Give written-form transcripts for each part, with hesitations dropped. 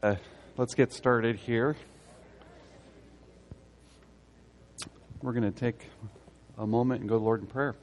Let's get started here. We're going to take a moment and go to the Lord in prayer.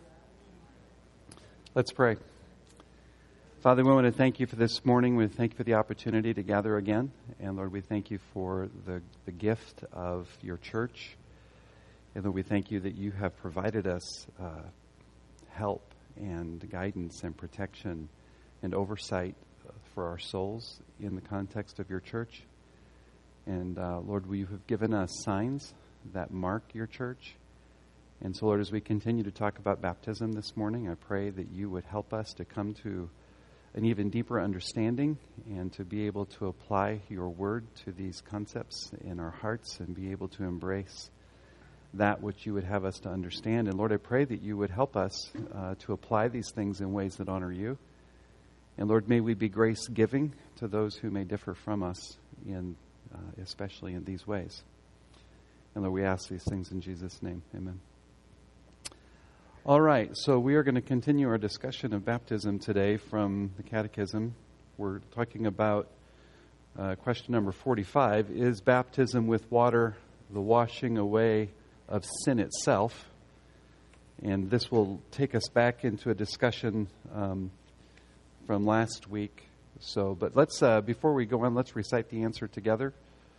Let's pray. Father, we want to thank you for this morning. We thank you for the opportunity to gather again. And Lord, we thank you for the gift of your church. And Lord, we thank you that you have provided us help and guidance and protection and oversight for our souls in the context of your church. And Lord, you have given us signs that mark your church. And so, Lord, as we continue to talk about baptism this morning, I pray that you would help us to come to an even deeper understanding and to be able to apply your word to these concepts in our hearts and be able to embrace that which you would have us to understand. And Lord, I pray that you would help us to apply these things in ways that honor you. And Lord, may we be grace-giving to those who may differ from us, especially in these ways. And Lord, we ask these things in Jesus' name. Amen. All right, so we are going to continue our discussion of baptism today from the Catechism. We're talking about question number 45. Is baptism with water the washing away of sin itself? And this will take us back into a discussion from last week. But let's before we go on, let's recite the answer together.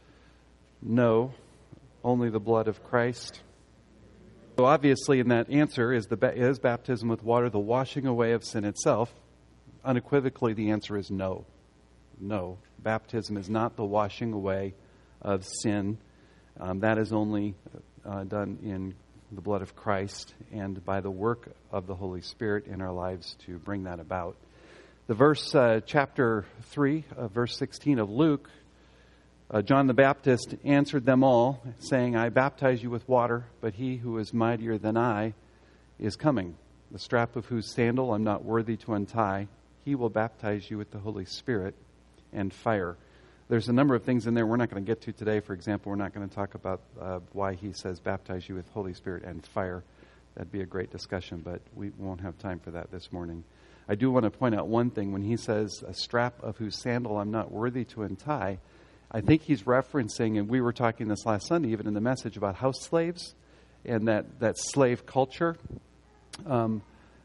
No, only the blood of Christ. So obviously in that answer, is baptism with water the washing away of sin itself? Unequivocally, the answer is no. No, baptism is not the washing away of sin. That is only done in the blood of Christ and by the work of the Holy Spirit in our lives to bring that about. The verse, chapter 3, verse 16 of Luke, John the Baptist answered them all, saying, I baptize you with water, but he who is mightier than I is coming, the strap of whose sandal I'm not worthy to untie. He will baptize you with the Holy Spirit and fire. There's a number of things in there we're not going to get to today. For example, we're not going to talk about why he says baptize you with Holy Spirit and fire. That'd be a great discussion, but we won't have time for that this morning. I do want to point out one thing. When he says, a strap of whose sandal I'm not worthy to untie, I think he's referencing, and we were talking this last Sunday, even in the message, about house slaves and that slave culture. One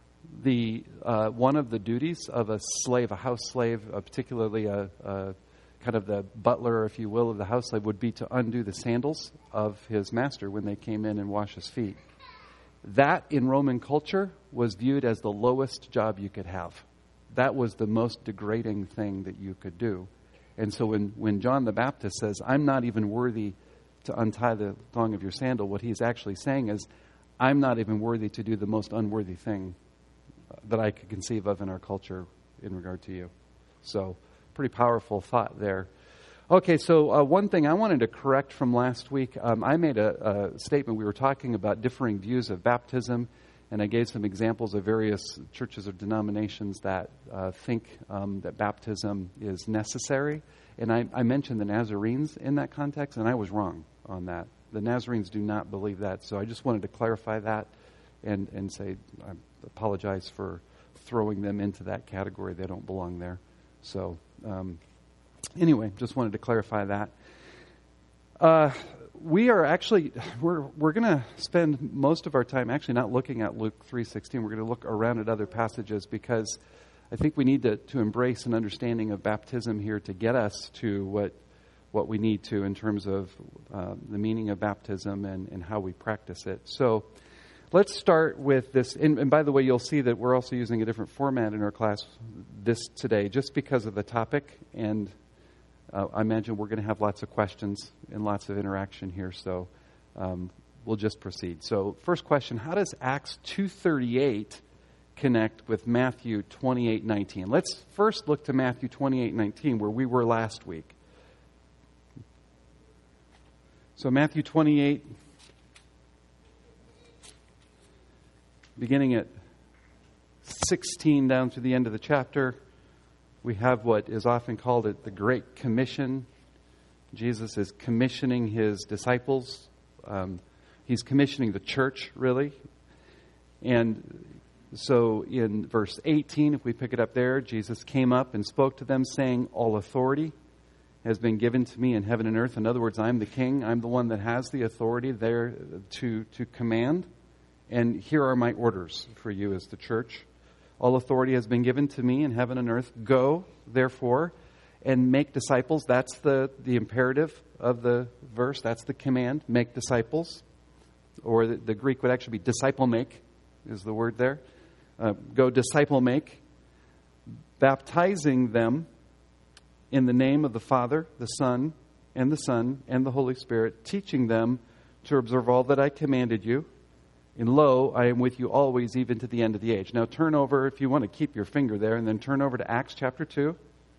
of the duties of a slave, a house slave, particularly a kind of the butler, if you will, of the house slave, would be to undo the sandals of his master when they came in and wash his feet. That, in Roman culture, was viewed as the lowest job you could have. That was the most degrading thing that you could do. And so when John the Baptist says, I'm not even worthy to untie the thong of your sandal, what he's actually saying is, I'm not even worthy to do the most unworthy thing that I could conceive of in our culture in regard to you. So, pretty powerful thought there. Okay, so one thing I wanted to correct from last week, I made a statement. We were talking about differing views of baptism, and I gave some examples of various churches or denominations that think that baptism is necessary. And I mentioned the Nazarenes in that context, and I was wrong on that. The Nazarenes do not believe that, so I just wanted to clarify that and say I apologize for throwing them into that category. They don't belong there. So anyway, just wanted to clarify that. We're going to spend most of our time actually not looking at Luke 3:16. We're going to look around at other passages because I think we need to embrace an understanding of baptism here to get us to what we need to in terms of the meaning of baptism and how we practice it. So let's start with this. And by the way, you'll see that we're also using a different format in our class today just because of the topic. And I imagine we're going to have lots of questions and lots of interaction here. So we'll just proceed. So first question, how does Acts 2:38 connect with Matthew 28:19? Let's first look to Matthew 28:19 where we were last week. So Matthew 28, beginning at 16 down to the end of the chapter, we have what is often called the Great Commission. Jesus is commissioning his disciples. He's commissioning the church, really. And so in verse 18, if we pick it up there, Jesus came up and spoke to them, saying, all authority has been given to me in heaven and earth. In other words, I'm the king. I'm the one that has the authority there to command. And here are my orders for you as the church. All authority has been given to me in heaven and earth. Go, therefore, and make disciples. That's the imperative of the verse. That's the command. Make disciples. Or the Greek would actually be disciple make is the word there. Go disciple make. Baptizing them in the name of the Father, the Son, and the Holy Spirit, teaching them to observe all that I commanded you. And lo, I am with you always, even to the end of the age. Now turn over, if you want to keep your finger there, and then turn over to Acts chapter 2.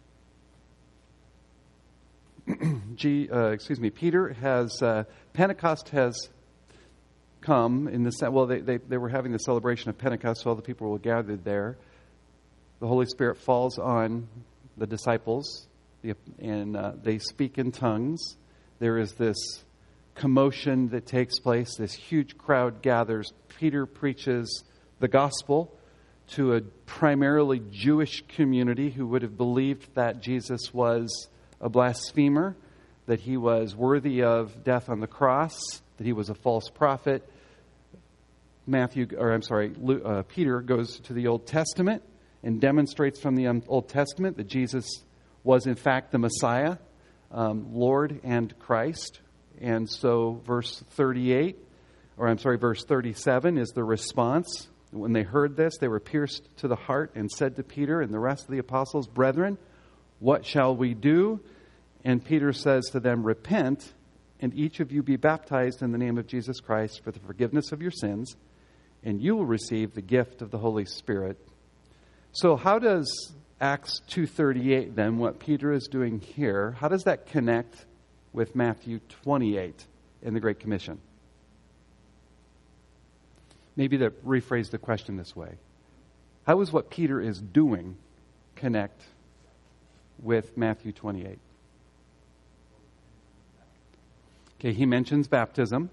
Peter has, Pentecost has come in the, well, they were having the celebration of Pentecost, so all the people were gathered there. The Holy Spirit falls on the disciples, and they speak in tongues. There is this commotion that takes place. This huge crowd gathers. Peter preaches the gospel to a primarily Jewish community who would have believed that Jesus was a blasphemer, that he was worthy of death on the cross, that he was a false prophet. Peter goes to the Old Testament and demonstrates from the Old Testament that Jesus was in fact the Messiah, Lord and Christ. And so verse 37 is the response. When they heard this, they were pierced to the heart and said to Peter and the rest of the apostles, "Brethren, what shall we do?" And Peter says to them, "Repent, and each of you be baptized in the name of Jesus Christ for the forgiveness of your sins, and you will receive the gift of the Holy Spirit." So how does Acts 2:38 then, what Peter is doing here, how does that connect with Matthew 28 in the Great Commission? Maybe to rephrase the question this way. How does what Peter is doing connect with Matthew 28? Okay, he mentions baptism.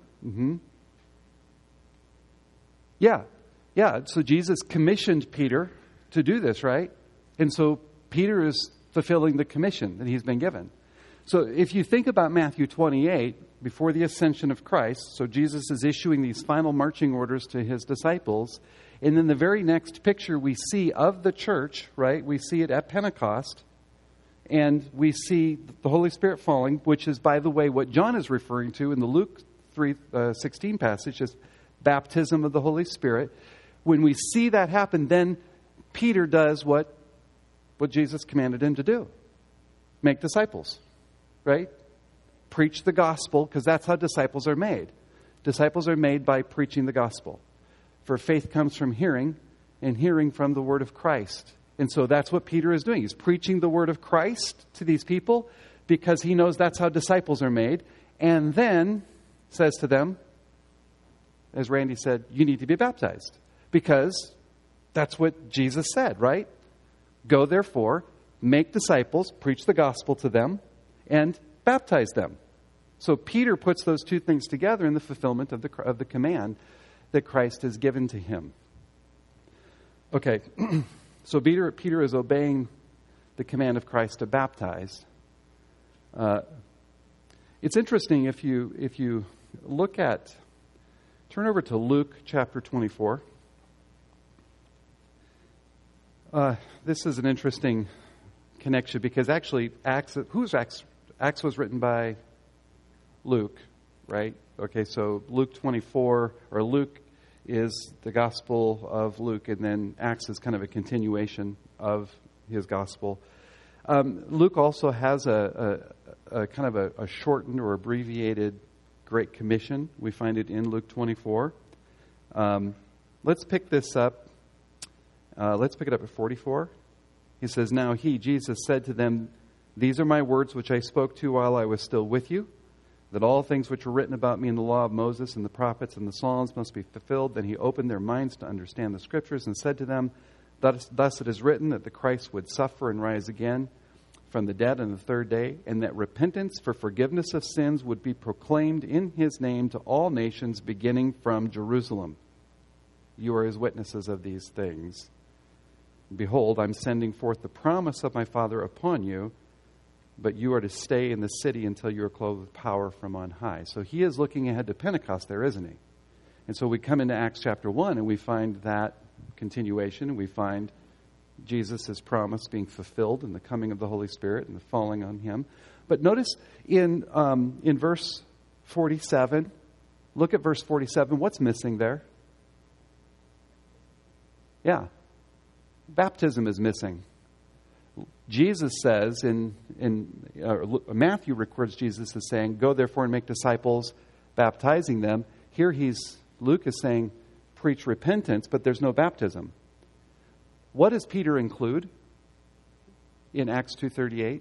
Yeah. So Jesus commissioned Peter to do this, right? And so Peter is fulfilling the commission that he's been given. So if you think about Matthew 28, before the ascension of Christ, so Jesus is issuing these final marching orders to his disciples. And then the very next picture we see of the church, right? We see it at Pentecost. And we see the Holy Spirit falling, which is, by the way, what John is referring to in the Luke 3:16 passage, is baptism of the Holy Spirit. When we see that happen, then Peter does what Jesus commanded him to do. Make disciples, right? Preach the gospel, because that's how disciples are made. Disciples are made by preaching the gospel. For faith comes from hearing, and hearing from the word of Christ. And so that's what Peter is doing. He's preaching the word of Christ to these people because he knows that's how disciples are made. And then says to them, as Randy said, you need to be baptized. Because that's what Jesus said, right? Go therefore, make disciples, preach the gospel to them, and baptize them. So Peter puts those two things together in the fulfillment of the command that Christ has given to him. Okay. So Peter is obeying the command of Christ to baptize. It's interesting if you look at, turn over to Luke chapter 24. This is an interesting connection because actually Acts was written by Luke, right? Okay, so Luke 24, or Luke is the Gospel of Luke, and then Acts is kind of a continuation of his Gospel. Luke also has a kind of a shortened or abbreviated Great Commission. We find it in Luke 24. Let's pick this up. Let's pick it up at 44. He says, "Now he, Jesus, said to them, 'These are my words which I spoke to while I was still with you, that all things which were written about me in the law of Moses and the prophets and the Psalms must be fulfilled.' Then he opened their minds to understand the Scriptures and said to them, 'Thus it is written that the Christ would suffer and rise again from the dead on the third day, and that repentance for forgiveness of sins would be proclaimed in his name to all nations, beginning from Jerusalem. You are his witnesses of these things. Behold, I'm sending forth the promise of my Father upon you, but you are to stay in the city until you are clothed with power from on high. So he is looking ahead to Pentecost there, isn't he? And so we come into Acts chapter 1 and we find that continuation, and we find Jesus' promise being fulfilled in the coming of the Holy Spirit and the falling on him. But notice in verse 47, look at verse 47. What's missing there? Yeah, baptism is missing. Jesus says, Matthew records Jesus as saying, "Go therefore and make disciples, baptizing them." Here Luke is saying, preach repentance, but there's no baptism. What does Peter include in Acts 2:38?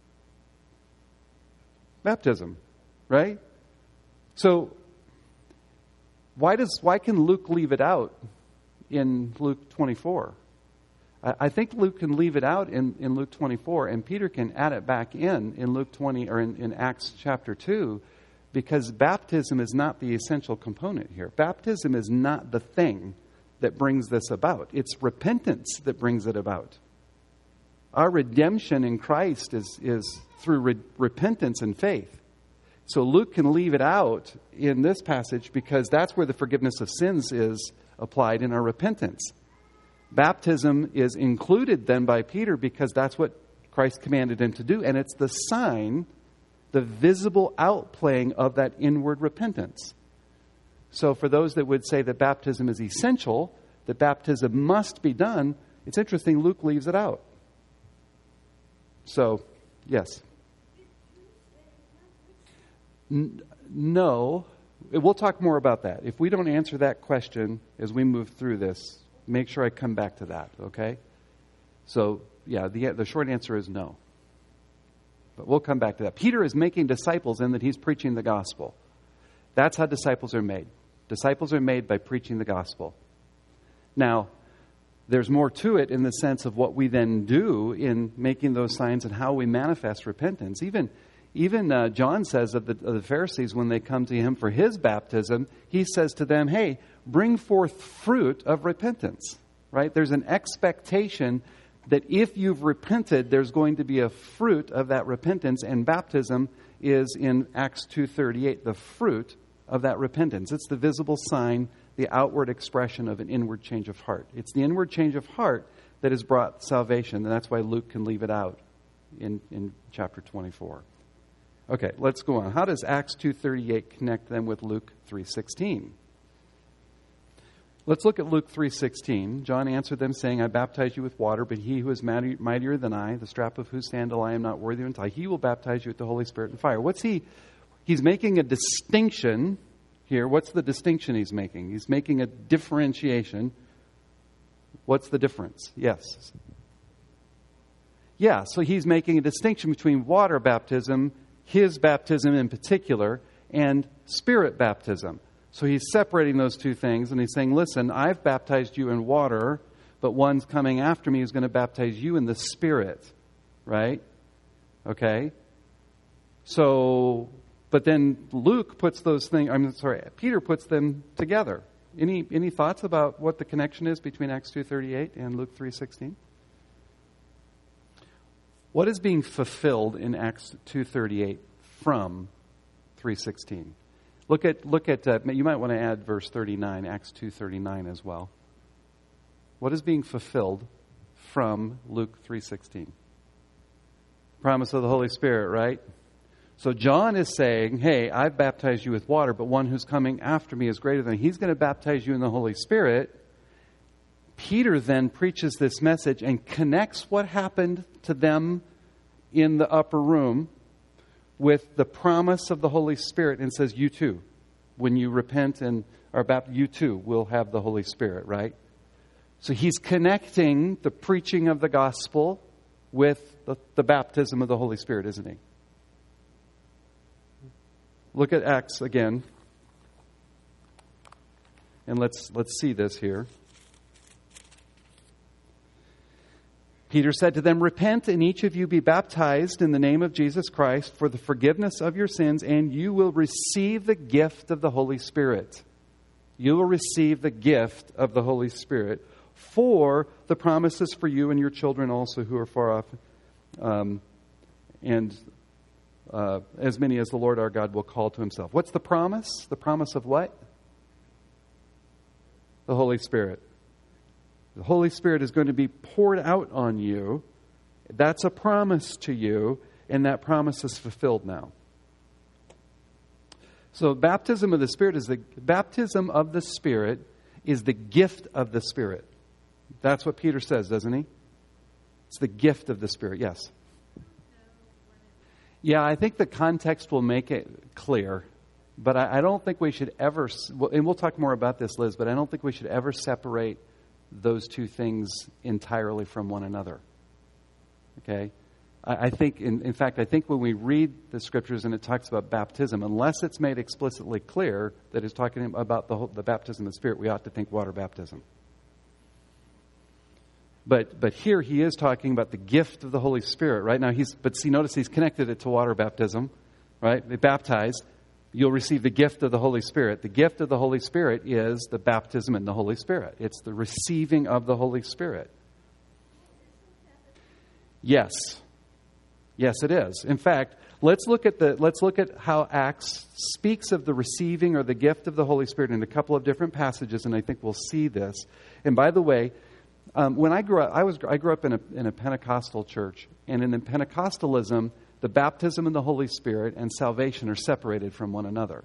Baptism, right? So why can Luke leave it out in Luke 24? I think Luke can leave it out in Luke 24, and Peter can add it back in Luke 20 or in Acts chapter 2, because baptism is not the essential component here. Baptism is not the thing that brings this about. It's repentance that brings it about. Our redemption in Christ is through repentance and faith. So Luke can leave it out in this passage because that's where the forgiveness of sins is applied in our repentance. Baptism is included then by Peter because that's what Christ commanded him to do, and it's the sign, the visible outplaying of that inward repentance. So for those that would say that baptism is essential, that baptism must be done, it's interesting Luke leaves it out. So, yes. No. We'll talk more about that. If we don't answer that question as we move through this, make sure I come back to that, okay? So, yeah, the short answer is no. But we'll come back to that. Peter is making disciples in that he's preaching the gospel. That's how disciples are made. Disciples are made by preaching the gospel. Now, there's more to it in the sense of what we then do in making those signs and how we manifest repentance. Even John says of the Pharisees, when they come to him for his baptism, he says to them, hey, bring forth fruit of repentance. Right? There's an expectation that if you've repented, there's going to be a fruit of that repentance, and baptism is in Acts 2:38, the fruit of that repentance. It's the visible sign, the outward expression of an inward change of heart. It's the inward change of heart that has brought salvation, and that's why Luke can leave it out in chapter 24. Okay, let's go on. How does Acts 2:38 connect then with Luke 3:16? Let's look at Luke 3:16. John answered them, saying, I baptize you with water, but he who is mightier than I, the strap of whose sandal I am not worthy to untie, he will baptize you with the Holy Spirit and fire. He's making a distinction here. What's the distinction he's making? He's making a differentiation. What's the difference? Yes. Yeah, so he's making a distinction between water baptism, his baptism in particular, and spirit baptism. So he's separating those two things, and he's saying, listen, I've baptized you in water, but one's coming after me who's going to baptize you in the Spirit. Right? Okay? So, but then Peter puts them together. Any thoughts about what the connection is between Acts 2:38 and Luke 3:16? What is being fulfilled in Acts 2:38 from 3:16? Look at. You might want to add verse 39, Acts 2:39 as well. What is being fulfilled from Luke 3:16? Promise of the Holy Spirit, right? So John is saying, hey, I've baptized you with water, but one who's coming after me is greater than me. He's going to baptize you in the Holy Spirit. Peter then preaches this message and connects what happened to them in the upper room with the promise of the Holy Spirit, and says, you too, when you repent and are baptized, you too will have the Holy Spirit, right? So he's connecting the preaching of the gospel with the baptism of the Holy Spirit, isn't he? Look at Acts again. And let's see this here. Peter said to them, repent and each of you be baptized in the name of Jesus Christ for the forgiveness of your sins, and you will receive the gift of the Holy Spirit. You will receive the gift of the Holy Spirit, for the promises for you and your children also who are far off, and as many as the Lord our God will call to himself. What's the promise? The promise of what? The Holy Spirit. The Holy Spirit is going to be poured out on you. That's a promise to you, and that promise is fulfilled now. So baptism of the Spirit is the gift of the Spirit. That's what Peter says, doesn't he? It's the gift of the Spirit. Yes. Yeah, I think the context will make it clear. But I don't think we should ever, and we'll talk more about this, Liz, but I don't think we should ever separate those two things entirely from one another. Okay? I think, in fact, I think when we read the Scriptures and it talks about baptism, unless it's made explicitly clear that it's talking about the baptism of the Spirit, we ought to think water baptism. But here he is talking about the gift of the Holy Spirit, right? Now notice he's connected it to water baptism, right? They baptized. You'll receive the gift of the Holy Spirit. The gift of the Holy Spirit is the baptism in the Holy Spirit. It's the receiving of the Holy Spirit. Yes. Yes, it is. In fact, let's look at how Acts speaks of the receiving or the gift of the Holy Spirit in a couple of different passages, and I think we'll see this. And by the way, when I grew up, I grew up in a Pentecostal church, and in the Pentecostalism, the baptism in the Holy Spirit and salvation are separated from one another.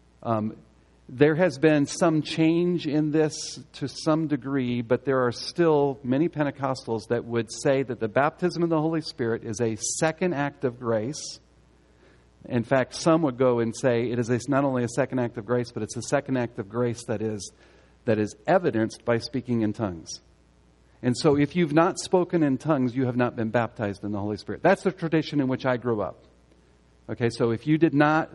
There has been some change in this to some degree, but there are still many Pentecostals that would say that the baptism in the Holy Spirit is a second act of grace. In fact, some would go and say it is not only a second act of grace, but it's a second act of grace that is evidenced by speaking in tongues. And so if you've not spoken in tongues, you have not been baptized in the Holy Spirit. That's the tradition in which I grew up. Okay, so if you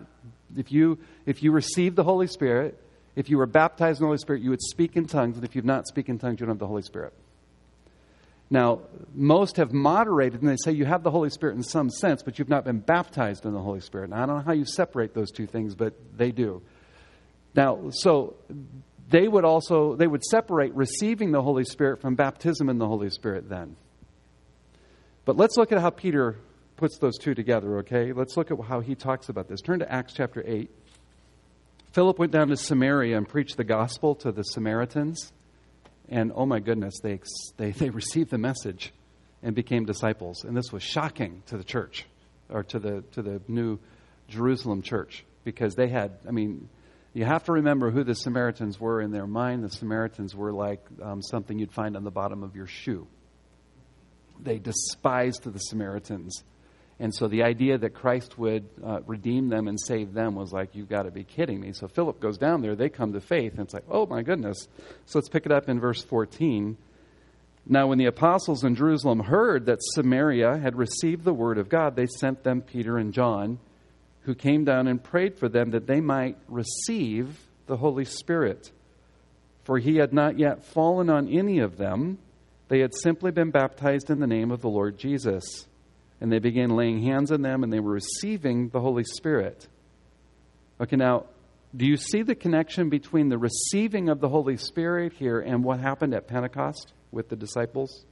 received the Holy Spirit, if you were baptized in the Holy Spirit, you would speak in tongues, and if you've not speak in tongues, you don't have the Holy Spirit. Now, most have moderated, and they say you have the Holy Spirit in some sense, but you've not been baptized in the Holy Spirit. Now, I don't know how you separate those two things, but they do. Now, so they would separate receiving the Holy Spirit from baptism in the Holy Spirit then. But let's look at how Peter puts those two together, okay? Let's look at how he talks about this. Turn to Acts chapter 8. Philip went down to Samaria and preached the gospel to the Samaritans. And oh my goodness, they received the message and became disciples. And this was shocking to the church, or to the New Jerusalem church, because they had, you have to remember who the Samaritans were in their mind. The Samaritans were like something you'd find on the bottom of your shoe. They despised the Samaritans. And so the idea that Christ would redeem them and save them was like, you've got to be kidding me. So Philip goes down there. They come to faith. And it's like, oh, my goodness. So let's pick it up in verse 14. Now, when the apostles in Jerusalem heard that Samaria had received the word of God, they sent them Peter and John, who came down and prayed for them that they might receive the Holy Spirit. For he had not yet fallen on any of them. They had simply been baptized in the name of the Lord Jesus. And they began laying hands on them, and they were receiving the Holy Spirit. Okay, now, do you see the connection between the receiving of the Holy Spirit here and what happened at Pentecost with the disciples?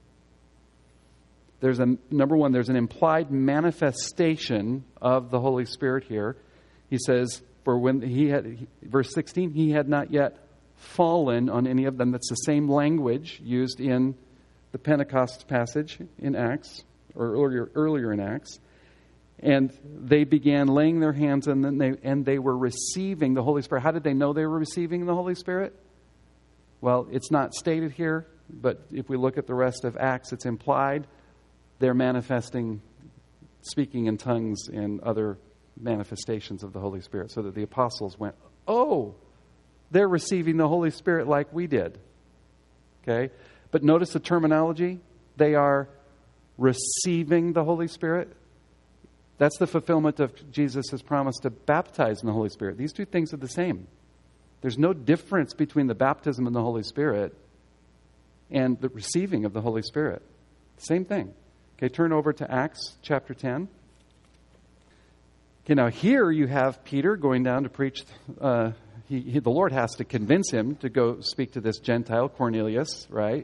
Number one, there's an implied manifestation of the Holy Spirit here. He says, verse 16, he had not yet fallen on any of them. That's the same language used in the Pentecost passage in Acts, or earlier in Acts. And they began laying their hands on them, and they were receiving the Holy Spirit. How did they know they were receiving the Holy Spirit? Well, it's not stated here, but if we look at the rest of Acts, it's implied. They're manifesting, speaking in tongues and other manifestations of the Holy Spirit, so that the apostles went, oh, they're receiving the Holy Spirit like we did. Okay? But notice the terminology. They are receiving the Holy Spirit. That's the fulfillment of Jesus' promise to baptize in the Holy Spirit. These two things are the same. There's no difference between the baptism in the Holy Spirit and the receiving of the Holy Spirit. Same thing. Okay, turn over to Acts chapter 10. Okay, now here you have Peter going down to preach. The Lord has to convince him to go speak to this Gentile, Cornelius, right?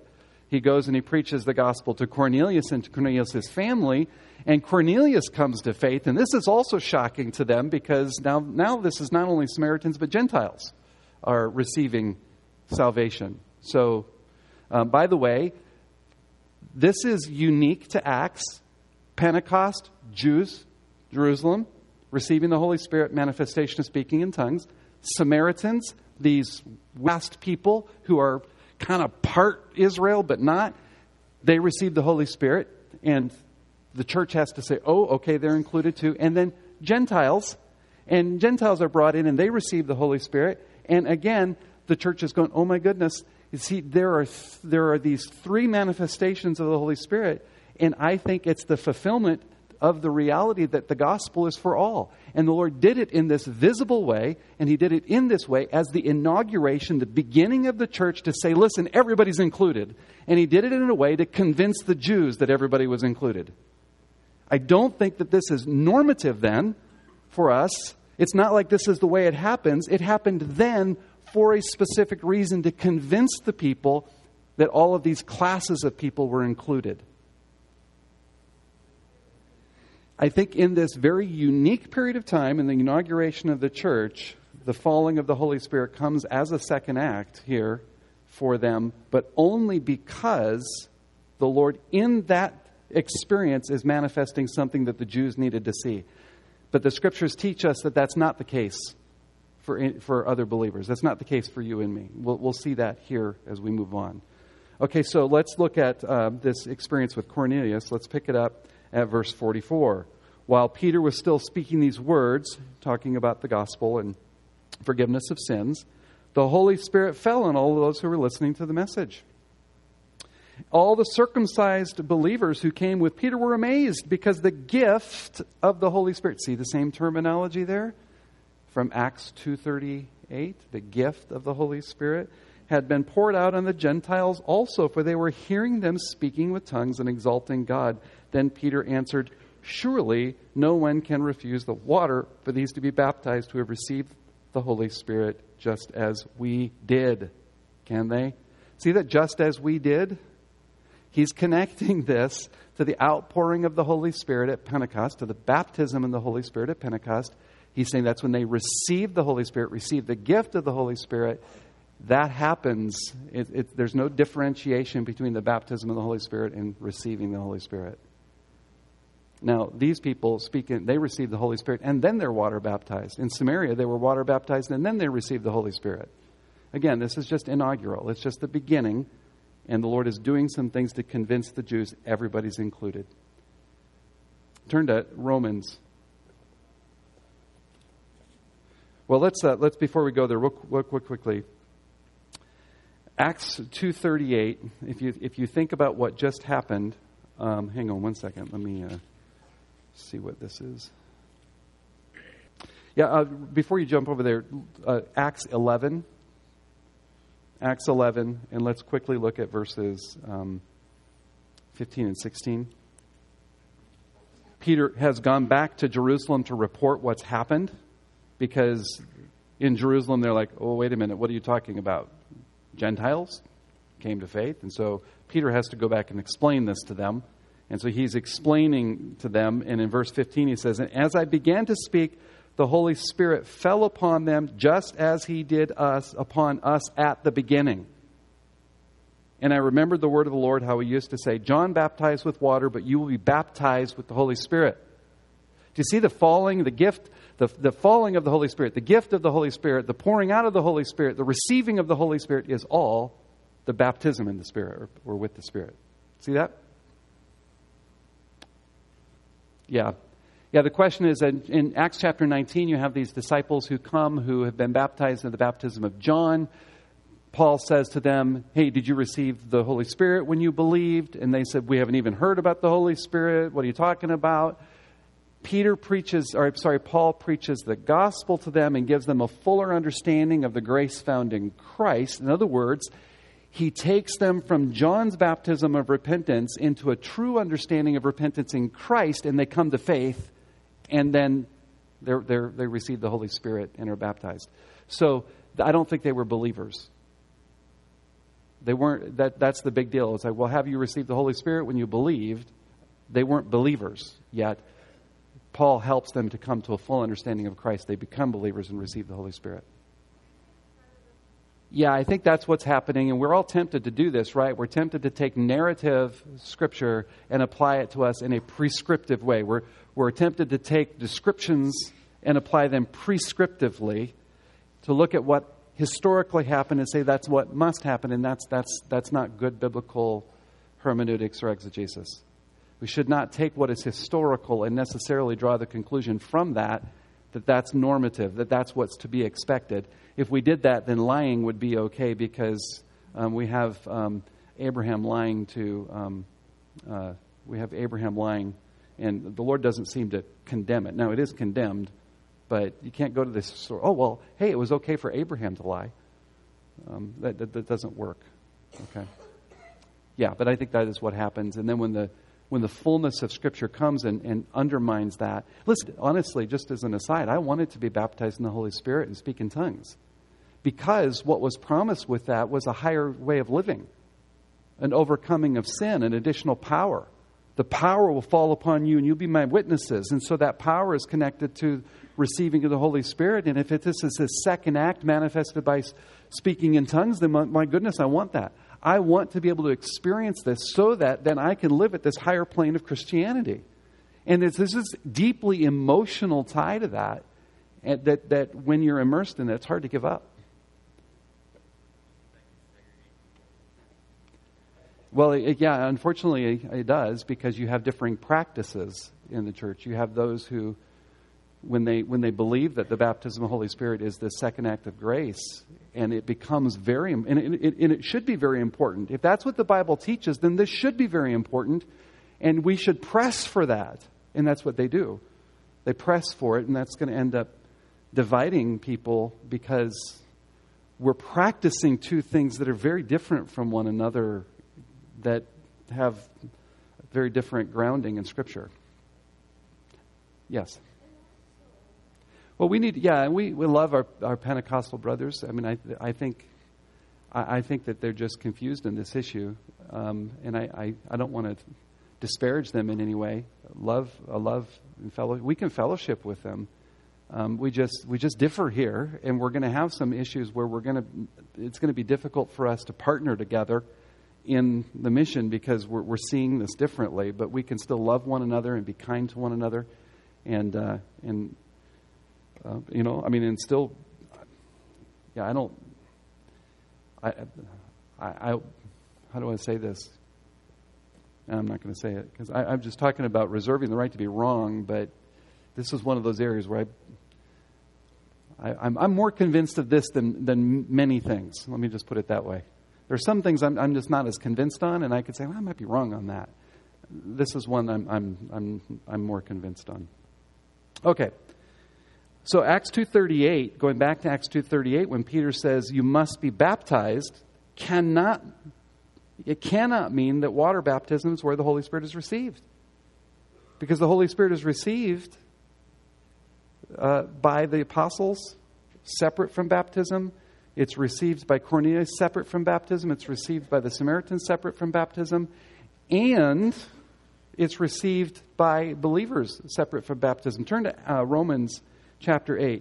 he goes and he preaches the gospel to Cornelius and to Cornelius' family, and Cornelius comes to faith. And this is also shocking to them because now this is not only Samaritans but Gentiles are receiving salvation. So, by the way, this is unique to Acts. Pentecost, Jews, Jerusalem, receiving the Holy Spirit, manifestation of speaking in tongues. Samaritans, these West people who are kind of part Israel but not, they receive the Holy Spirit, and the church has to say, oh, okay, they're included too. And then Gentiles are brought in and they receive the Holy Spirit. And again, the church is going, oh my goodness, you see, there are these three manifestations of the Holy Spirit, and I think it's the fulfillment of the reality that the gospel is for all. And the Lord did it in this visible way, and He did it in this way as the inauguration, the beginning of the church to say, listen, everybody's included. And He did it in a way to convince the Jews that everybody was included. I don't think that this is normative then for us. It's not like this is the way it happens. It happened then for a specific reason to convince the people that all of these classes of people were included. I think in this very unique period of time, in the inauguration of the church, the falling of the Holy Spirit comes as a second act here for them, but only because the Lord in that experience is manifesting something that the Jews needed to see. But the Scriptures teach us that that's not the case for other believers. That's not the case for you and me. We'll see that here as we move on. Okay, so let's look at this experience with Cornelius. Let's pick it up at verse 44. While Peter was still speaking these words, talking about the gospel and forgiveness of sins, the Holy Spirit fell on all of those who were listening to the message. All the circumcised believers who came with Peter were amazed because the gift of the Holy Spirit, see the same terminology there from Acts 2:38, the gift of the Holy Spirit had been poured out on the Gentiles also, for they were hearing them speaking with tongues and exalting God. Then Peter answered, surely no one can refuse the water for these to be baptized who have received the Holy Spirit just as we did. Can they? See that just as we did? He's connecting this to the outpouring of the Holy Spirit at Pentecost, to the baptism in the Holy Spirit at Pentecost. He's saying that's when they received the Holy Spirit, received the gift of the Holy Spirit. That happens. There's no differentiation between the baptism of the Holy Spirit and receiving the Holy Spirit. Now, these people they received the Holy Spirit and then they're water baptized. In Samaria, they were water baptized and then they received the Holy Spirit. Again, this is just inaugural. It's just the beginning. And the Lord is doing some things to convince the Jews everybody's included. Turn to Romans. Well, let's before we go there, real quickly. Acts 2:38. If you think about what just happened, hang on one second. Let me see what this is. Yeah, before you jump over there, Acts 11. Acts 11, and let's quickly look at verses 15 and 16. Peter has gone back to Jerusalem to report what's happened, because in Jerusalem they're like, oh, wait a minute, what are you talking about? Gentiles came to faith. And so Peter has to go back and explain this to them. And so he's explaining to them, and in verse 15 he says, and as I began to speak, the Holy Spirit fell upon them just as He did upon us at the beginning. And I remembered the word of the Lord, how He used to say, John baptized with water, but you will be baptized with the Holy Spirit. Do you see the falling, the gift, the falling of the Holy Spirit, the gift of the Holy Spirit, the pouring out of the Holy Spirit, the receiving of the Holy Spirit is all the baptism in the Spirit or with the Spirit. See that? Yeah. Yeah, the question is, in Acts chapter 19, you have these disciples who come who have been baptized in the baptism of John. Paul says to them, hey, did you receive the Holy Spirit when you believed? And they said, we haven't even heard about the Holy Spirit. What are you talking about? Paul preaches the gospel to them and gives them a fuller understanding of the grace found in Christ. In other words, he takes them from John's baptism of repentance into a true understanding of repentance in Christ, and they come to faith. And then they receive the Holy Spirit and are baptized. So I don't think they were believers. They weren't. That's the big deal. It's like, well, have you received the Holy Spirit when you believed? They weren't believers yet. Paul helps them to come to a full understanding of Christ. They become believers and receive the Holy Spirit. Yeah, I think that's what's happening, and we're all tempted to do this, right? We're tempted to take narrative Scripture and apply it to us in a prescriptive way. We're tempted to take descriptions and apply them prescriptively, to look at what historically happened and say that's what must happen, and that's not good biblical hermeneutics or exegesis. We should not take what is historical and necessarily draw the conclusion from that that's normative, that's what's to be expected. If we did that, then lying would be okay, because we have Abraham lying and the Lord doesn't seem to condemn it. Now, it is condemned, but you can't go to this story. Oh, well, hey, it was okay for Abraham to lie. That doesn't work. Okay. Yeah, but I think that is what happens. And then when the fullness of Scripture comes and undermines that. Listen, honestly, just as an aside, I wanted to be baptized in the Holy Spirit and speak in tongues, because what was promised with that was a higher way of living, an overcoming of sin, an additional power. The power will fall upon you and you'll be my witnesses. And so that power is connected to receiving of the Holy Spirit. And if this is His second act manifested by speaking in tongues, then my goodness, I want that. I want to be able to experience this so that then I can live at this higher plane of Christianity. And there's this deeply emotional tie to that, and that when you're immersed in it, it's hard to give up. Well, unfortunately it does, because you have differing practices in the church. You have those who, when they believe that the baptism of the Holy Spirit is the second act of grace, and it becomes and it should be very important. If that's what the Bible teaches, then this should be very important, and we should press for that. And that's what they do. They press for it, and that's going to end up dividing people, because we're practicing two things that are very different from one another, that have very different grounding in Scripture. Yes. Well, we love our Pentecostal brothers. I mean, I think that they're just confused in this issue, and I don't want to disparage them in any way. Love and fellowship. We can fellowship with them. We just differ here, and we're going to have some issues where it's going to be difficult for us to partner together in the mission, because we're seeing this differently. But we can still love one another and be kind to one another, and and still, how do I say this? I'm not going to say it, because I'm just talking about reserving the right to be wrong, but this is one of those areas where I'm more convinced of this than many things. Let me just put it that way. There are some things I'm just not as convinced on, and I could say, well, I might be wrong on that. This is one I'm more convinced on. Okay. So Acts 2:38, going back to Acts 2:38, when Peter says you must be baptized, cannot mean that water baptism is where the Holy Spirit is received. Because the Holy Spirit is received by the apostles, separate from baptism. It's received by Cornelius, separate from baptism. It's received by the Samaritans, separate from baptism. And it's received by believers, separate from baptism. Turn to Romans chapter 8.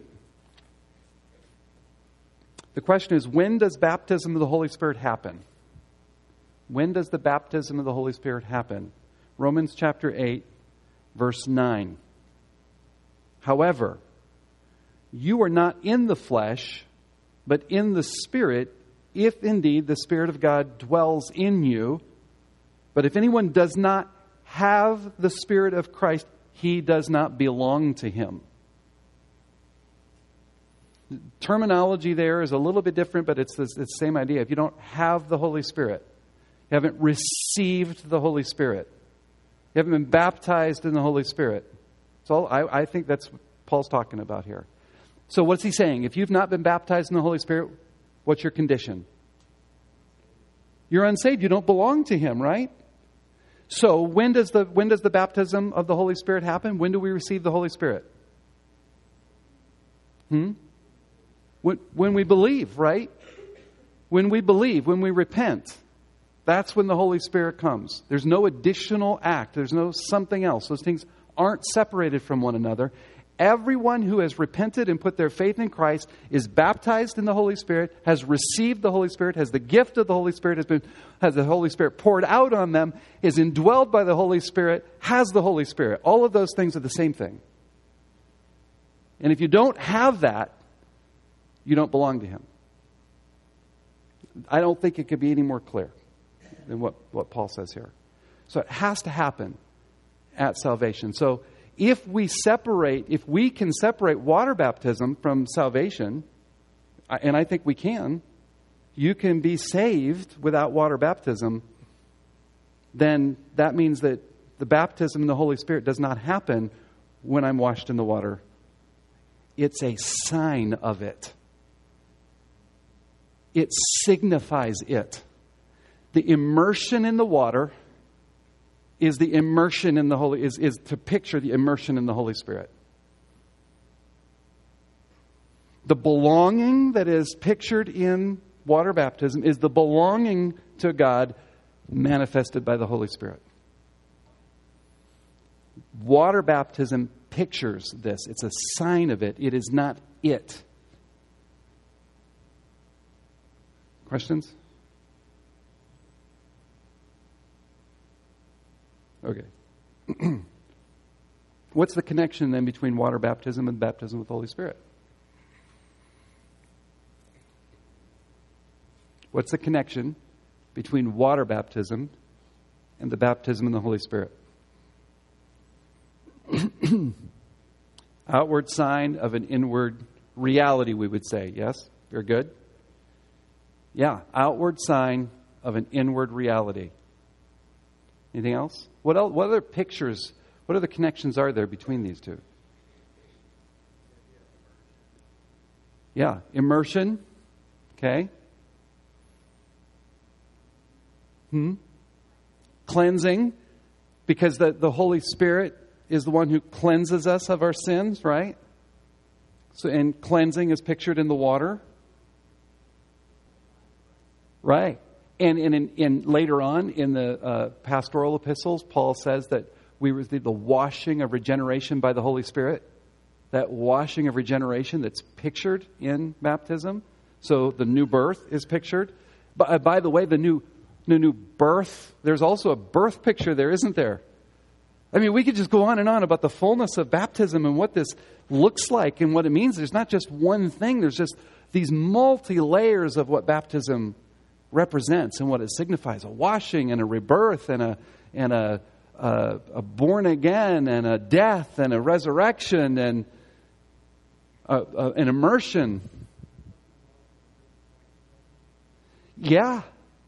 The question is, when does baptism of the Holy Spirit happen? When does the baptism of the Holy Spirit happen? Romans chapter 8, verse 9. However, you are not in the flesh, but in the Spirit, if indeed the Spirit of God dwells in you. But if anyone does not have the Spirit of Christ, he does not belong to Him. Terminology there is a little bit different, but it's the same idea. If you don't have the Holy Spirit, you haven't received the Holy Spirit, you haven't been baptized in the Holy Spirit. So I think that's what Paul's talking about here. So what's he saying? If you've not been baptized in the Holy Spirit, what's your condition? You're unsaved. You don't belong to Him, right? So when does the baptism of the Holy Spirit happen? When do we receive the Holy Spirit? When we believe, right? When we believe, when we repent, that's when the Holy Spirit comes. There's no additional act. There's no something else. Those things aren't separated from one another. Everyone who has repented and put their faith in Christ is baptized in the Holy Spirit, has received the Holy Spirit, has the gift of the Holy Spirit, has the Holy Spirit poured out on them, is indwelled by the Holy Spirit, has the Holy Spirit. All of those things are the same thing. And if you don't have that, you don't belong to Him. I don't think it could be any more clear than what Paul says here. So it has to happen at salvation. So if we can separate water baptism from salvation, and I think we can, you can be saved without water baptism, then that means that the baptism in the Holy Spirit does not happen when I'm washed in the water. It's a sign of it. It signifies it. The immersion in the water is the immersion in the Holy is to picture the immersion in the Holy Spirit. The belonging that is pictured in water baptism is the belonging to God manifested by the Holy Spirit. Water baptism pictures this. It's a sign of it. It is not it. Questions? Okay. What's the connection then between water baptism and baptism with the Holy Spirit? What's the connection between water baptism and the baptism in the Holy Spirit? Outward sign of an inward reality, we would say. Yes? Very good. Yeah, outward sign of an inward reality. Anything else? What other pictures, what other connections are there between these two? Yeah, immersion. Okay. Cleansing, because the Holy Spirit is the one who cleanses us of our sins, right? So, and cleansing is pictured in the water. Right. And in later on in the pastoral epistles, Paul says that we receive the washing of regeneration by the Holy Spirit. That washing of regeneration that's pictured in baptism. So the new birth is pictured. But by the way, the new birth, there's also a birth picture there, isn't there? I mean, we could just go on and on about the fullness of baptism and what this looks like and what it means. There's not just one thing. There's just these multi-layers of what baptism represents and what it signifies: a washing and a rebirth and a born again and a death and a resurrection and an immersion. Yeah.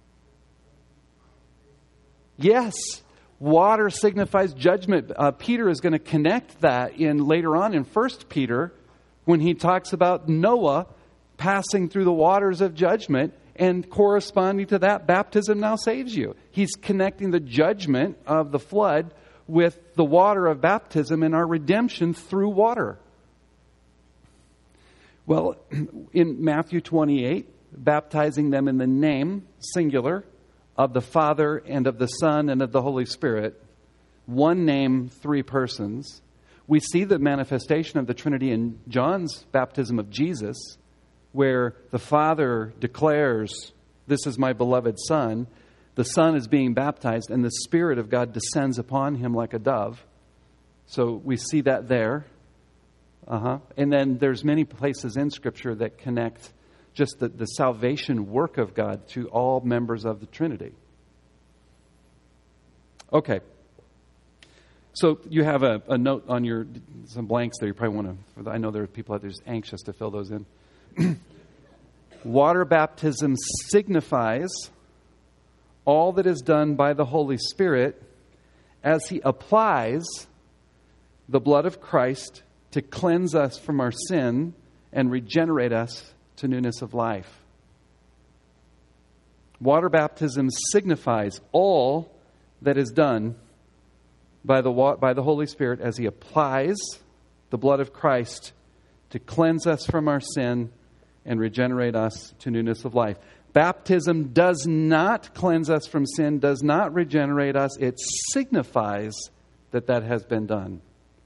Yes. Water signifies judgment. Peter is going to connect that later on in 1 Peter when he talks about Noah passing through the waters of judgment. And corresponding to that, baptism now saves you. He's connecting the judgment of the flood with the water of baptism and our redemption through water. Well, in Matthew 28, baptizing them in the name, singular, of the Father and of the Son and of the Holy Spirit, one name, three persons. We see the manifestation of the Trinity in John's baptism of Jesus, where the Father declares, "This is my beloved Son." The Son is being baptized, and the Spirit of God descends upon him like a dove. So we see that there. And then there's many places in Scripture that connect just the salvation work of God to all members of the Trinity. Okay. So you have a note on some blanks there. You probably want to, I know there are people out there just anxious to fill those in. Water baptism signifies all that is done by the Holy Spirit as He applies the blood of Christ to cleanse us from our sin and regenerate us to newness of life. Water baptism signifies all that is done by the Holy Spirit as He applies the blood of Christ to cleanse us from our sin and regenerate us to newness of life. Baptism does not cleanse us from sin, does not regenerate us. It signifies that has been done.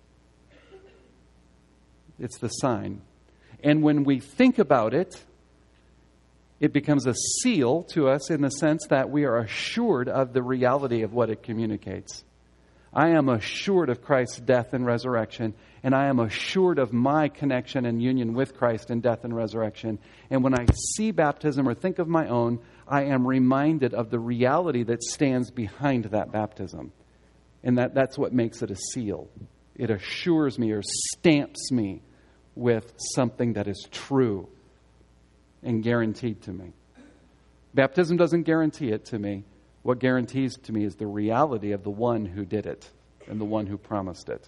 It's the sign. And when we think about it, it becomes a seal to us in the sense that we are assured of the reality of what it communicates. I am assured of Christ's death and resurrection, and I am assured of my connection and union with Christ in death and resurrection. And when I see baptism or think of my own, I am reminded of the reality that stands behind that baptism. And that's what makes it a seal. It assures me or stamps me with something that is true and guaranteed to me. Baptism doesn't guarantee it to me. What guarantees to me is the reality of the one who did it and the one who promised it.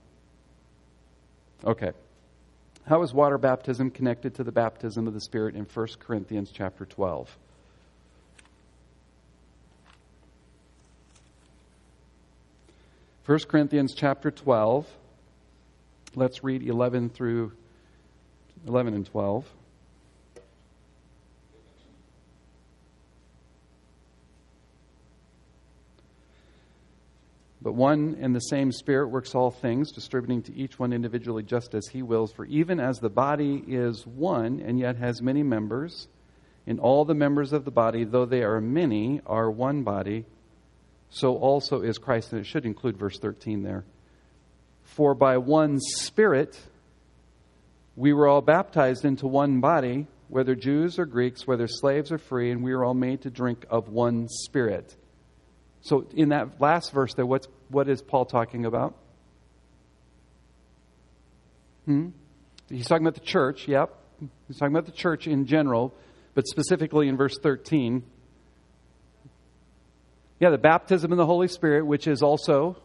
Okay. How is water baptism connected to the baptism of the Spirit in 1 Corinthians chapter 12? First Corinthians chapter 12. Let's read 11 and 12. But one and the same Spirit works all things, distributing to each one individually just as He wills. For even as the body is one and yet has many members, and all the members of the body, though they are many, are one body, so also is Christ. And it should include verse 13 there. For by one Spirit we were all baptized into one body, whether Jews or Greeks, whether slaves or free, and we were all made to drink of one Spirit. So in that last verse there, what is Paul talking about? He's talking about the church, yep. He's talking about the church in general, but specifically in verse 13. Yeah, the baptism in the Holy Spirit, which is also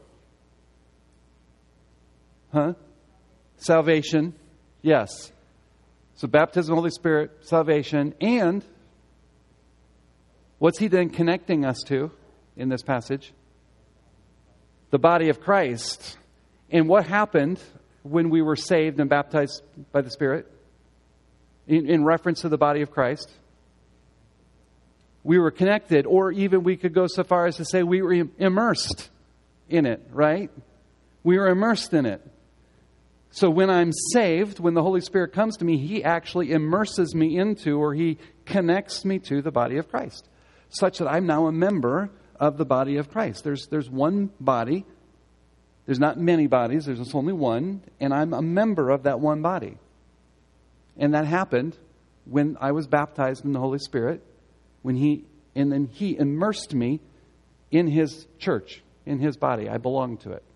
salvation. Yes. So baptism in the Holy Spirit, salvation, and what's he then connecting us to in this passage? The body of Christ. And what happened when we were saved and baptized by the Spirit? In reference to the body of Christ. We were connected, or even we could go so far as to say we were immersed in it, right? We were immersed in it. So when I'm saved, when the Holy Spirit comes to me, He actually immerses me into, or He connects me to the body of Christ, such that I'm now a member of the body of Christ. There's one body. There's not many bodies. There's just only one. And I'm a member of that one body. And that happened when I was baptized in the Holy Spirit. And then He immersed me in His church, in His body. I belong to it.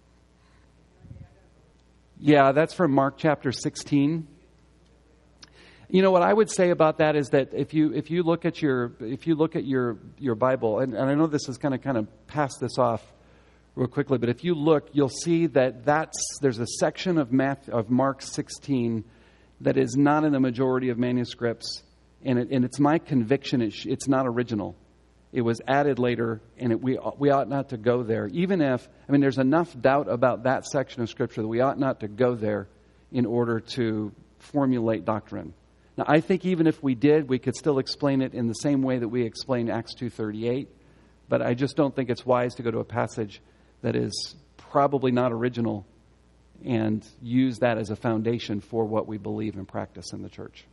Yeah, that's from Mark chapter 16. You know what I would say about that is that if you look at your Bible, and I know this is kind of pass this off real quickly, but if you look, you'll see that there's a section of Mark 16 that is not in the majority of manuscripts, and it's my conviction it's not original. It was added later, and we ought not to go there. Even if, there's enough doubt about that section of Scripture that we ought not to go there in order to formulate doctrine. Now, I think even if we did, we could still explain it in the same way that we explain Acts 2:38, but I just don't think it's wise to go to a passage that is probably not original and use that as a foundation for what we believe and practice in the church.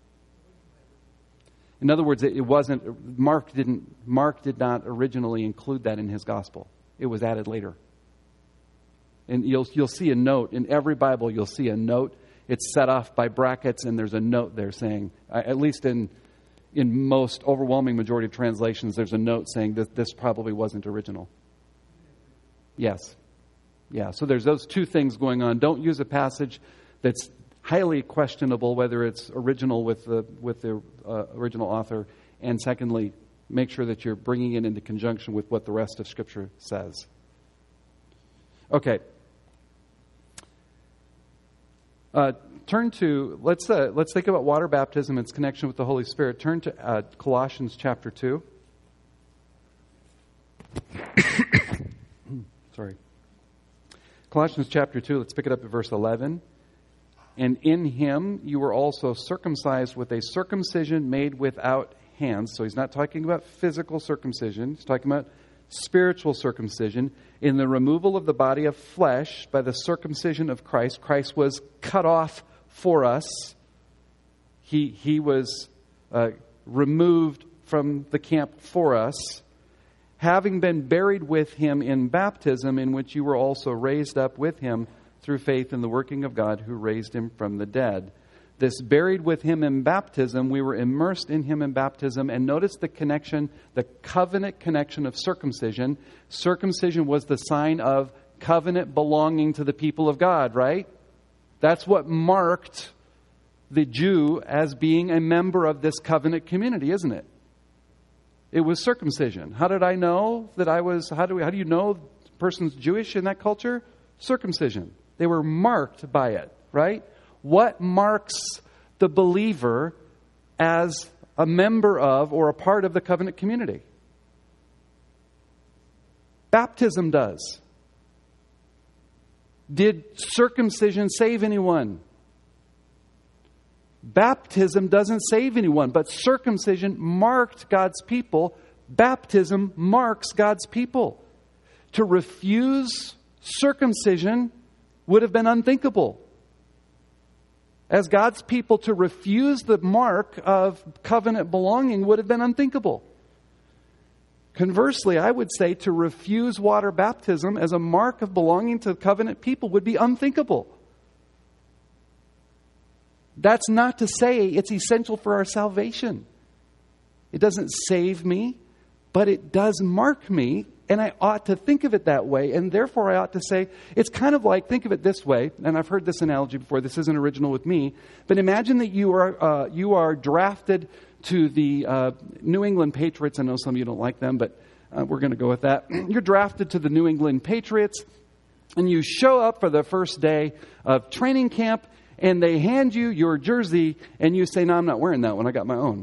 In other words, it wasn't Mark did not originally include that in his gospel. It was added later. And you'll see a note in every Bible. You'll see a note. It's set off by brackets, and there's a note there saying, at least in most overwhelming majority of translations, there's a note saying that this probably wasn't original. Yes. Yeah. So there's those two things going on. Don't use a passage that's highly questionable whether it's original with the original author, and secondly, make sure that you're bringing it into conjunction with what the rest of Scripture says. Okay. Let's think about water baptism and its connection with the Holy Spirit. Turn to Colossians chapter 2. Sorry. Colossians chapter 2, let's pick it up at verse 11. And in Him you were also circumcised with a circumcision made without hands. So he's not talking about physical circumcision. He's talking about spiritual circumcision. In the removal of the body of flesh by the circumcision of Christ, Christ was cut off for us. He was removed from the camp for us, having been buried with him in baptism, in which you were also raised up with him through faith in the working of God who raised him from the dead. This buried with him in baptism, we were immersed in him in baptism. And notice the connection, the covenant connection of circumcision. Circumcision was the sign of covenant belonging to the people of God, right? That's what marked the Jew as being a member of this covenant community, isn't it? It was circumcision. How did I know that I was, how do you know a person's Jewish in that culture? Circumcision. They were marked by it, right? What marks the believer as a member of or a part of the covenant community? Baptism does. Did circumcision save anyone? Baptism doesn't save anyone, but circumcision marked God's people. Baptism marks God's people. To refuse circumcision would have been unthinkable. As God's people, to refuse the mark of covenant belonging would have been unthinkable. Conversely, I would say to refuse water baptism as a mark of belonging to covenant people would be unthinkable. That's not to say it's essential for our salvation. It doesn't save me, but it does mark me, and I ought to think of it that way, and therefore I ought to say, it's kind of like, think of it this way, and I've heard this analogy before, this isn't original with me, but imagine that you are drafted to the New England Patriots. I know some of you don't like them, but we're going to go with that. You're drafted to the New England Patriots, and you show up for the first day of training camp, and they hand you your jersey, and you say, no, I'm not wearing that one, I got my own.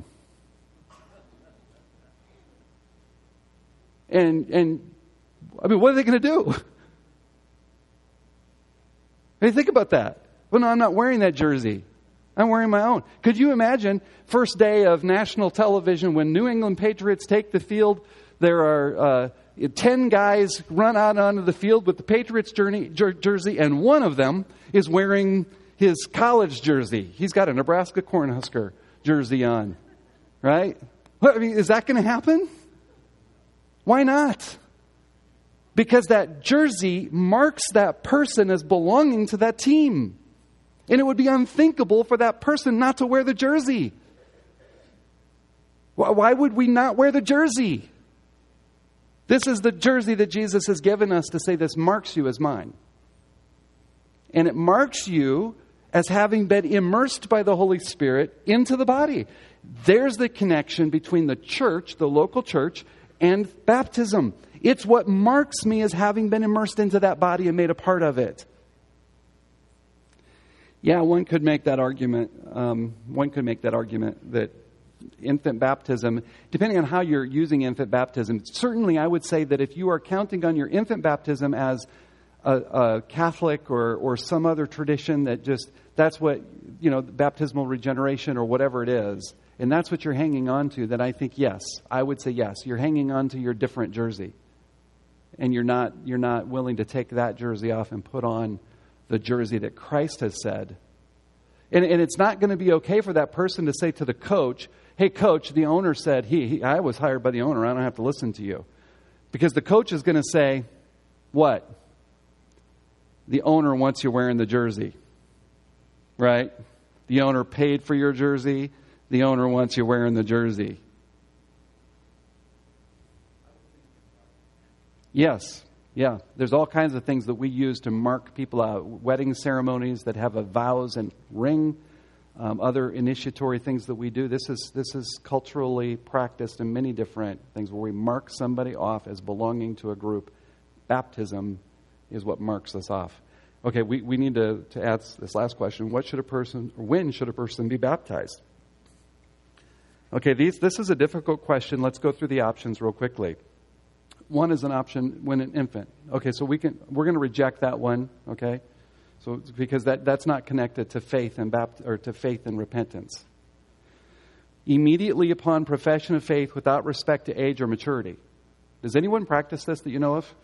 And I mean, what are they going to do? Hey, think about that. Well, no, I'm not wearing that jersey. I'm wearing my own. Could you imagine first day of national television when New England Patriots take the field? There are 10 guys run out onto the field with the Patriots jersey, and one of them is wearing his college jersey. He's got a Nebraska Cornhusker jersey on, right? I mean, is that going to happen? Why not? Because that jersey marks that person as belonging to that team. And it would be unthinkable for that person not to wear the jersey. Why would we not wear the jersey? This is the jersey that Jesus has given us to say this marks you as mine. And it marks you as having been immersed by the Holy Spirit into the body. There's the connection between the church, the local church, and baptism. It's what marks me as having been immersed into that body and made a part of it. Yeah, one could make that argument. That infant baptism, depending on how you're using infant baptism, certainly I would say that if you are counting on your infant baptism as a Catholic or some other tradition that's what, baptismal regeneration or whatever it is, and that's what you're hanging on to, then I think yes, I would say yes. You're hanging on to your different jersey. And you're not willing to take that jersey off and put on the jersey that Christ has said. And it's not going to be okay for that person to say to the coach, hey, coach, the owner said, I was hired by the owner. I don't have to listen to you. Because the coach is going to say, what? The owner wants you wearing the jersey. Right? The owner paid for your jersey. The owner wants you wearing the jersey. Yes. Yeah. There's all kinds of things that we use to mark people out. Wedding ceremonies that have a vows and ring. Other initiatory things that we do. This is culturally practiced in many different things where we mark somebody off as belonging to a group. Baptism is what marks us off. Okay, we need to add this last question. When should a person be baptized? Okay, this is a difficult question. Let's go through the options real quickly. One is an option when an infant. Okay, so we're going to reject that one. Okay, so because that's not connected to faith and to faith and repentance. immediately upon profession of faith without respect to age or maturity. Does anyone practice this that you know of?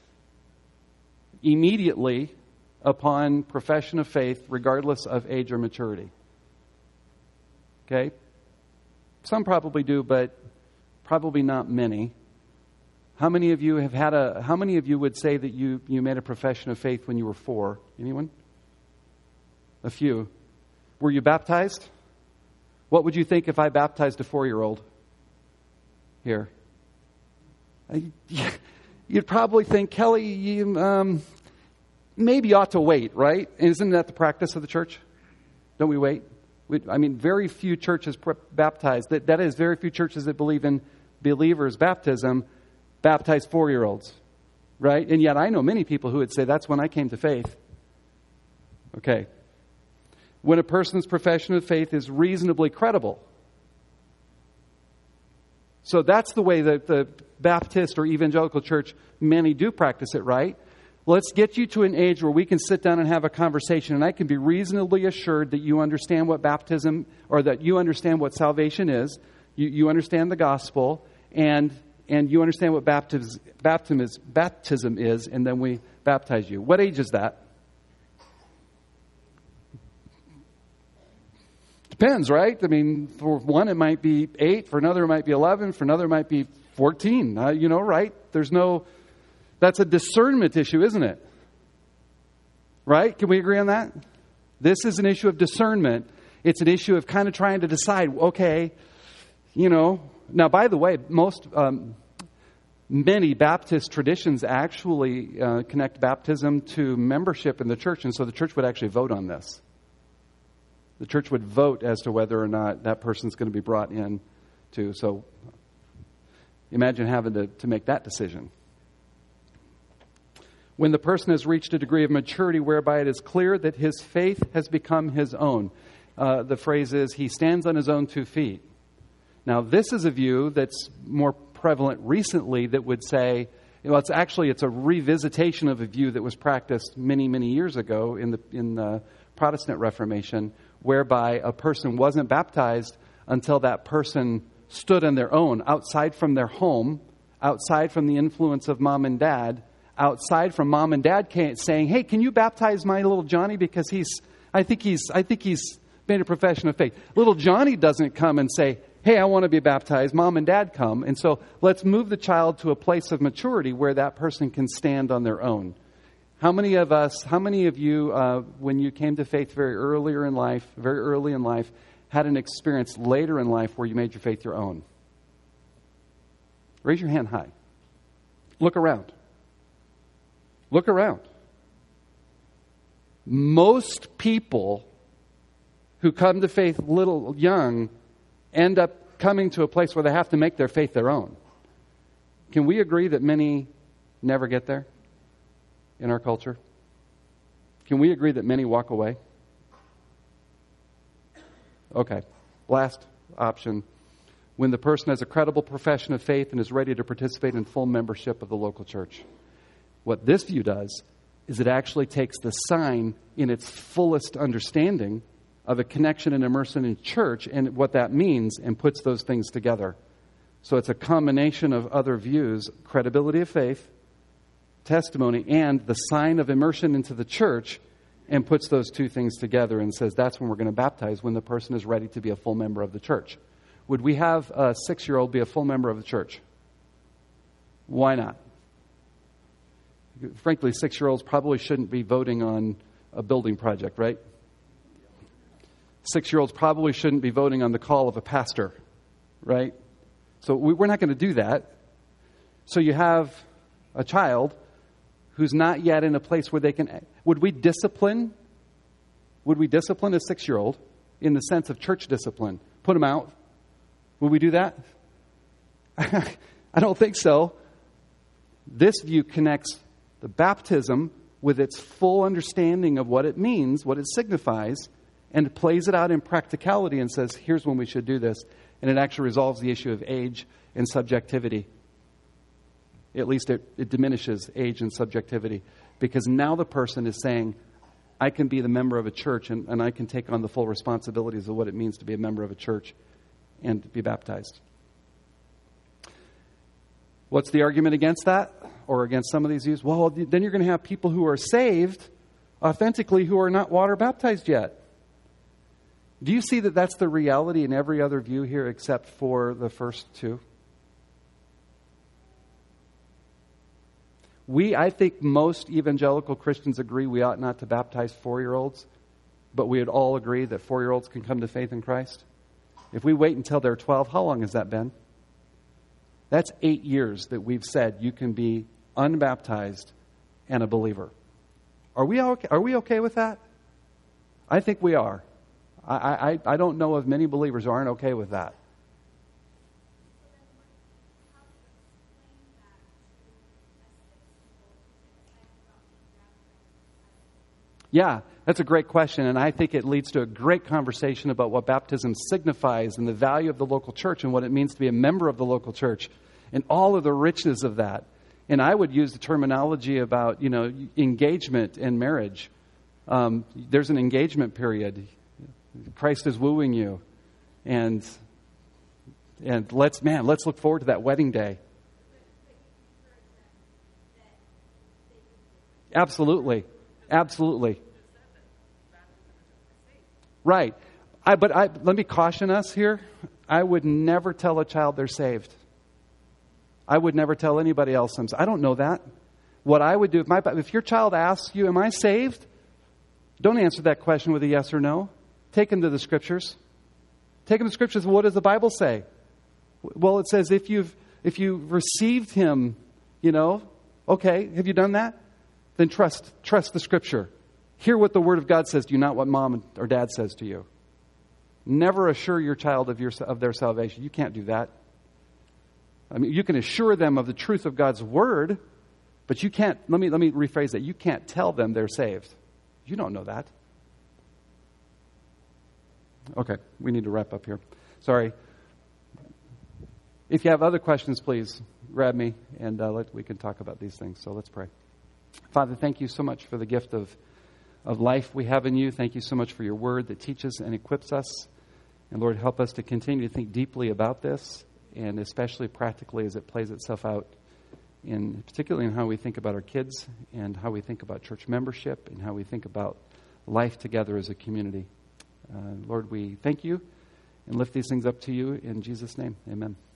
Immediately upon profession of faith, regardless of age or maturity. Okay? Some probably do, but probably not many. How many of you how many of you would say that you made a profession of faith when you were 4? Anyone? A few. Were you baptized? What would you think if I baptized a 4-year-old here? You'd probably think, Kelly, you maybe ought to wait, right? Isn't that the practice of the church? Don't we wait? Very few churches baptize. That is, very few churches that believe in believers' baptism baptize 4-year-olds, right? And yet I know many people who would say, that's when I came to faith. Okay. When a person's profession of faith is reasonably credible. So that's the way that the Baptist or evangelical church, many do practice it, right? Let's get you to an age where we can sit down and have a conversation, and I can be reasonably assured that you understand what baptism, or that you understand what salvation is, you understand the gospel, and you understand what baptism is, and then we baptize you. What age is that? Depends, right? For one, it might be 8. For another, it might be 11. For another, it might be 14. Right? That's a discernment issue, isn't it? Right? Can we agree on that? This is an issue of discernment. It's an issue of kind of trying to decide, okay, Now, by the way, many Baptist traditions actually connect baptism to membership in the church, and so the church would actually vote on this. The church would vote as to whether or not that person's going to be brought in to. So imagine having to make that decision. When the person has reached a degree of maturity whereby it is clear that his faith has become his own. The phrase is, he stands on his own 2 feet. Now, this is a view that's more prevalent recently that would say, it's a revisitation of a view that was practiced many, many years ago in the Protestant Reformation, whereby a person wasn't baptized until that person stood on their own, outside from their home, outside from the influence of mom and dad, outside from mom and dad saying, hey, can you baptize my little Johnny because I think he's made a profession of faith. Little Johnny doesn't come and say, hey, I want to be baptized. Mom and dad come. And so let's move the child to a place of maturity where that person can stand on their own. How many of you, when you came to faith very early in life, had an experience later in life where you made your faith your own? Raise your hand high. Look around. Look around. Most people who come to faith young end up coming to a place where they have to make their faith their own. Can we agree that many never get there in our culture? Can we agree that many walk away? Okay. Last option. When the person has a credible profession of faith and is ready to participate in full membership of the local church. What this view does is it actually takes the sign in its fullest understanding of a connection and immersion in church and what that means and puts those things together. So it's a combination of other views, credibility of faith, testimony, and the sign of immersion into the church, and puts those two things together and says that's when we're going to baptize, when the person is ready to be a full member of the church. Would we have a 6-year-old be a full member of the church? Why not? Frankly, 6-year-olds probably shouldn't be voting on a building project, right? 6-year-olds probably shouldn't be voting on the call of a pastor, right? So we're not going to do that. So you have a child who's not yet in a place where they can... Would we discipline a 6-year-old in the sense of church discipline? Put him out? Would we do that? I don't think so. This view connects the baptism with its full understanding of what it means, what it signifies, and plays it out in practicality and says, here's when we should do this. And it actually resolves the issue of age and subjectivity. At least it diminishes age and subjectivity. Because now the person is saying, I can be the member of a church and I can take on the full responsibilities of what it means to be a member of a church. and be baptized. What's the argument against that, or against some of these views? Well, then you're going to have people who are saved authentically who are not water baptized yet. Do you see that that's the reality in every other view here except for the first two? I think most evangelical Christians agree we ought not to baptize 4-year-olds, but we would all agree that 4-year-olds can come to faith in Christ. If we wait until they're 12, how long has that been? That's 8 years that we've said you can be unbaptized and a believer. Are we okay with that? I think we are. I don't know of many believers who aren't okay with that. Yeah, that's a great question, and I think it leads to a great conversation about what baptism signifies and the value of the local church and what it means to be a member of the local church and all of the richness of that. And I would use the terminology about, engagement in marriage. There's an engagement period. Christ is wooing you. And let's look forward to that wedding day. Absolutely. Right. But let me caution us here. I would never tell a child they're saved. I would never tell anybody else. I don't know that. What I would do, if your child asks you, am I saved? Don't answer that question with a yes or no. Take them to the Scriptures. Take them to the Scriptures. What does the Bible say? Well, it says if you've received Him, okay, have you done that? Then trust the Scripture. Hear what the Word of God says to you, not what mom or dad says to you. Never assure your child of their salvation. You can't do that. I mean, you can assure them of the truth of God's Word, but you can't, let me rephrase that. You can't tell them they're saved. You don't know that. Okay, we need to wrap up here. Sorry. If you have other questions, please grab me and we can talk about these things. So let's pray. Father, thank you so much for the gift of life we have in you. Thank you so much for your word that teaches and equips us. And Lord, help us to continue to think deeply about this, and especially practically as it plays itself out, particularly in how we think about our kids and how we think about church membership and how we think about life together as a community. Lord, we thank you and lift these things up to you in Jesus' name. Amen.